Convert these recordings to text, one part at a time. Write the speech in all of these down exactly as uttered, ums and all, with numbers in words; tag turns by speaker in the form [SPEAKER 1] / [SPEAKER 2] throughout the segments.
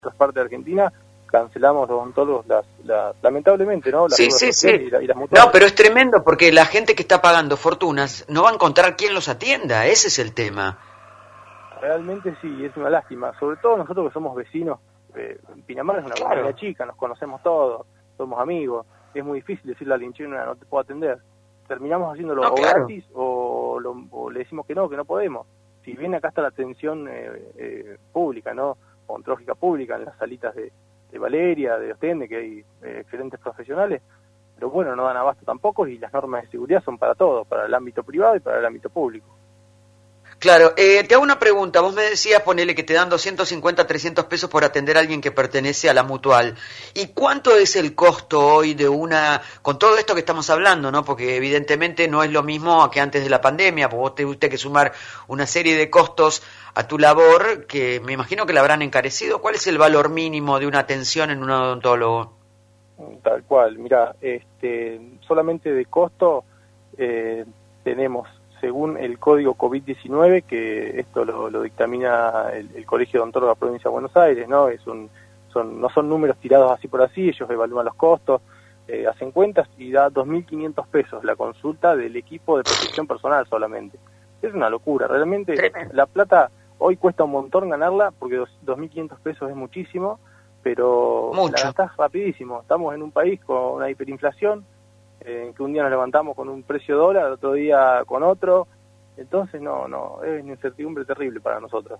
[SPEAKER 1] otras partes de Argentina, cancelamos los odontólogos, las, las, lamentablemente, ¿no? Las
[SPEAKER 2] sí, sí, sí.
[SPEAKER 1] Y, la, y las mutuales.
[SPEAKER 2] No, pero es tremendo porque la gente que está pagando fortunas no va a encontrar quién los atienda, ese es el tema.
[SPEAKER 1] Realmente sí, es una lástima, sobre todo nosotros que somos vecinos. eh, Pinamar es una
[SPEAKER 2] Claro.
[SPEAKER 1] comunidad chica, nos conocemos todos, somos amigos, es muy difícil decirle al hinchino, no te puedo atender. Terminamos haciéndolo
[SPEAKER 2] No,
[SPEAKER 1] o
[SPEAKER 2] claro.
[SPEAKER 1] gratis o, lo, o le decimos que no, que no podemos. Si bien acá está la atención eh, eh, pública, ¿no? Odontológica pública, en las salitas de, de Valeria, de Ostende, que hay eh, excelentes profesionales, pero bueno, no dan abasto tampoco y las normas de seguridad son para todo, para el ámbito privado y para el ámbito público.
[SPEAKER 2] Claro, eh, te hago una pregunta. Vos me decías, ponele que te dan doscientos cincuenta, trescientos pesos por atender a alguien que pertenece a la mutual. ¿Y cuánto es el costo hoy de una, con todo esto que estamos hablando, ¿no? Porque evidentemente no es lo mismo que antes de la pandemia, porque vos tuviste que sumar una serie de costos a tu labor que me imagino que la habrán encarecido. ¿Cuál es el valor mínimo de una atención en un odontólogo?
[SPEAKER 1] Tal cual, mira, este, solamente de costo eh, tenemos, según el código COVID diecinueve, que esto lo, lo dictamina el, el Colegio de Odontólogos de la Provincia de Buenos Aires, ¿no? Es un, son, no son números tirados así por así, ellos evalúan los costos, eh, hacen cuentas y da dos mil quinientos pesos la consulta del equipo de protección personal solamente. Es una locura, realmente la plata hoy cuesta un montón ganarla porque dos mil quinientos pesos es muchísimo, pero
[SPEAKER 2] Mucho.
[SPEAKER 1] la gastás rapidísimo. Estamos en un país con una hiperinflación, en eh, que un día nos levantamos con un precio dólar, otro día con otro, entonces no, no, es una incertidumbre terrible para nosotros.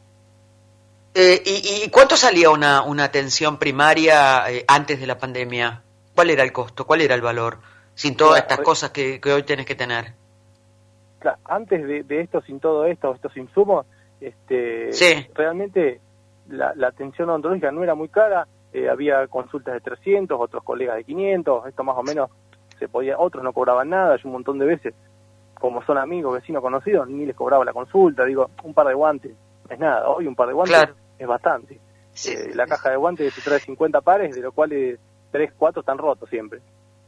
[SPEAKER 2] Eh, ¿y, ¿Y cuánto salía una, una atención primaria eh, antes de la pandemia? ¿Cuál era el costo? ¿Cuál era el valor? Sin todas
[SPEAKER 1] Claro,
[SPEAKER 2] estas
[SPEAKER 1] re-
[SPEAKER 2] cosas que, que hoy tenés que tener.
[SPEAKER 1] Claro, antes de, de esto, sin todo esto, estos insumos, este,
[SPEAKER 2] Sí.
[SPEAKER 1] realmente la, la atención odontológica no era muy cara, eh, había consultas de trescientos, otros colegas de quinientos, esto más o menos se podía, otros no cobraban nada, yo un montón de veces, como son amigos, vecinos conocidos, ni les cobraba la consulta, digo, un par de guantes, no es nada, hoy un par de guantes
[SPEAKER 2] Claro.
[SPEAKER 1] es bastante.
[SPEAKER 2] Sí,
[SPEAKER 1] Eh,
[SPEAKER 2] sí,
[SPEAKER 1] la
[SPEAKER 2] sí.
[SPEAKER 1] caja de guantes te trae cincuenta pares, de los cuales tres, cuatro están rotos siempre.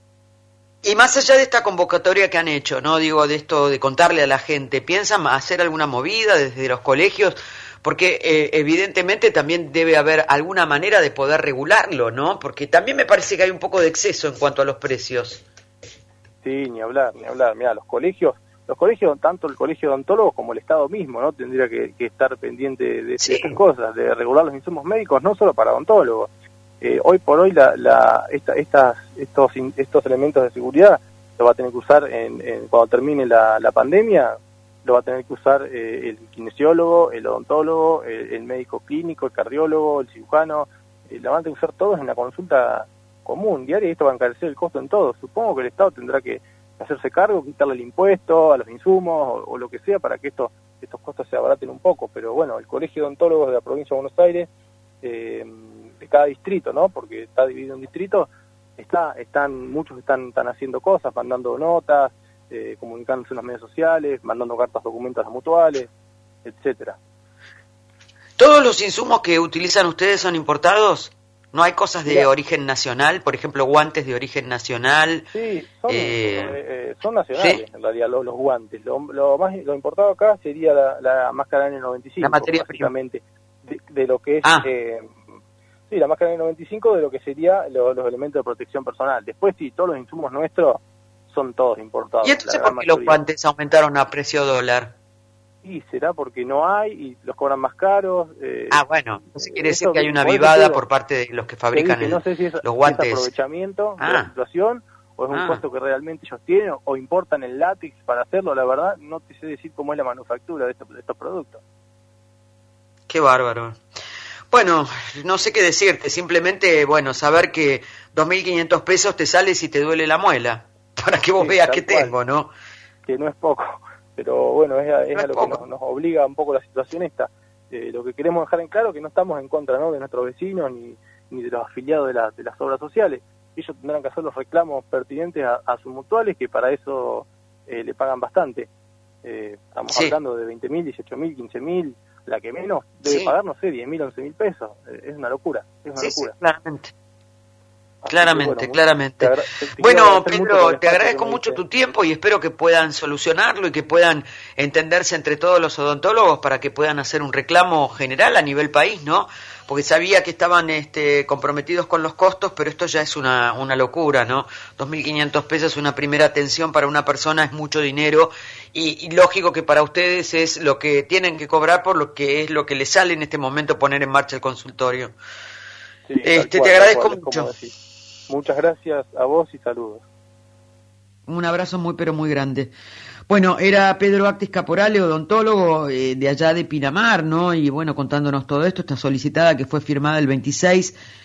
[SPEAKER 2] Y más allá de esta convocatoria que han hecho, no digo de esto de contarle a la gente, ¿piensan hacer alguna movida desde los colegios? Porque eh, evidentemente también debe haber alguna manera de poder regularlo, ¿no? Porque también me parece que hay un poco de exceso en cuanto a los precios.
[SPEAKER 1] Sí, ni hablar, ni hablar. Mira, los colegios, los colegios, tanto el colegio de odontólogos como el Estado mismo, ¿no? Tendría que, que estar pendiente de, de
[SPEAKER 2] Sí.
[SPEAKER 1] estas cosas, de regular los insumos médicos, no solo para odontólogos. Eh, hoy por hoy, la, la, esta, estas, estos, in- estos elementos de seguridad lo va a tener que usar en, en- cuando termine la, la pandemia, lo va a tener que usar eh, el kinesiólogo, el odontólogo, el, el médico clínico, el cardiólogo, el cirujano, eh, lo van a tener que usar todos en la consulta común, diaria, y esto va a encarecer el costo en todo. Supongo que el Estado tendrá que hacerse cargo, quitarle el impuesto a los insumos o, o lo que sea para que esto, estos costos se abaraten un poco, pero bueno, el Colegio de Odontólogos de la Provincia de Buenos Aires, eh, de cada distrito, ¿no? Porque está dividido en distritos, está, están, muchos están, están haciendo cosas, mandando notas, eh, comunicándose en las medios sociales, mandando cartas, documentos a las mutuales, etcétera.
[SPEAKER 2] ¿Todos los insumos que utilizan ustedes son importados? ¿No hay cosas de
[SPEAKER 1] Mirá.
[SPEAKER 2] origen nacional? Por ejemplo, guantes de origen nacional.
[SPEAKER 1] Sí, son,
[SPEAKER 2] Eh,
[SPEAKER 1] eh, eh, son nacionales,
[SPEAKER 2] ¿sí?
[SPEAKER 1] en realidad, los, los guantes. Lo, lo más lo importado acá sería la, la máscara N noventa y cinco,
[SPEAKER 2] La materia prima.
[SPEAKER 1] básicamente, de, de lo que es...
[SPEAKER 2] Ah.
[SPEAKER 1] Eh, sí, la máscara N noventa y cinco de lo que sería lo- los elementos de protección personal. Después, sí, todos los insumos nuestros son todos importados.
[SPEAKER 2] ¿Y entonces
[SPEAKER 1] la gran
[SPEAKER 2] por qué los
[SPEAKER 1] mayoría.
[SPEAKER 2] guantes aumentaron a precio dólar?
[SPEAKER 1] Y será porque no hay y los cobran más caros. Eh,
[SPEAKER 2] Ah, bueno, entonces quiere decir
[SPEAKER 1] eso-
[SPEAKER 2] que hay una
[SPEAKER 1] por eso
[SPEAKER 2] vivada
[SPEAKER 1] te digo,
[SPEAKER 2] por parte de los que
[SPEAKER 1] te
[SPEAKER 2] fabrican
[SPEAKER 1] dije,
[SPEAKER 2] el-
[SPEAKER 1] no sé si es,
[SPEAKER 2] los
[SPEAKER 1] si es
[SPEAKER 2] guantes.
[SPEAKER 1] aprovechamiento de
[SPEAKER 2] Ah.
[SPEAKER 1] la situación o es un
[SPEAKER 2] Ah.
[SPEAKER 1] costo que realmente ellos tienen o importan el látex para hacerlo. La verdad, no te sé decir cómo es la manufactura de estos, de estos productos.
[SPEAKER 2] Qué bárbaro. Bueno, no sé qué decirte, simplemente, bueno, saber que dos mil quinientos pesos te sale si te duele la muela, para que vos
[SPEAKER 1] Sí,
[SPEAKER 2] veas
[SPEAKER 1] tal
[SPEAKER 2] que
[SPEAKER 1] cual.
[SPEAKER 2] tengo, ¿no?
[SPEAKER 1] Que no es poco, pero bueno, es a, es
[SPEAKER 2] No
[SPEAKER 1] a
[SPEAKER 2] es
[SPEAKER 1] lo
[SPEAKER 2] poco.
[SPEAKER 1] que nos, nos obliga un poco la situación esta. Eh, lo que queremos dejar en claro que no estamos en contra, ¿no?, de nuestros vecinos ni, ni de los afiliados de, la- de las obras sociales. Ellos tendrán que hacer los reclamos pertinentes a, a sus mutuales, que para eso eh, le pagan bastante. Eh, estamos
[SPEAKER 2] Sí.
[SPEAKER 1] hablando de veinte mil, dieciocho mil, quince mil, la que menos debe
[SPEAKER 2] Sí.
[SPEAKER 1] pagar, no sé, diez mil, once mil pesos. Eh, es una locura, es una
[SPEAKER 2] Sí, sí,
[SPEAKER 1] locura.
[SPEAKER 2] claramente. Claramente,
[SPEAKER 1] bueno,
[SPEAKER 2] claramente.
[SPEAKER 1] Te agra- te
[SPEAKER 2] bueno,
[SPEAKER 1] Pedro,
[SPEAKER 2] Pedro, te agradezco mucho tu tiempo y espero que puedan solucionarlo y que puedan entenderse entre todos los odontólogos para que puedan hacer un reclamo general a nivel país, ¿no? Porque sabía que estaban este, comprometidos con los costos, pero esto ya es una, una locura, ¿no? dos mil quinientos pesos una primera atención para una persona es mucho dinero y, y lógico que para ustedes es lo que tienen que cobrar por lo que es lo que les sale en este momento poner en marcha el consultorio.
[SPEAKER 1] Sí,
[SPEAKER 2] este,
[SPEAKER 1] cual,
[SPEAKER 2] te agradezco
[SPEAKER 1] cual,
[SPEAKER 2] mucho.
[SPEAKER 1] Muchas gracias a vos y saludos.
[SPEAKER 2] Un abrazo muy pero muy grande. Bueno, era Pedro Actis Caporale, odontólogo eh, de allá de Pinamar, ¿no? Y bueno, contándonos todo esto, esta solicitada que fue firmada el veintiséis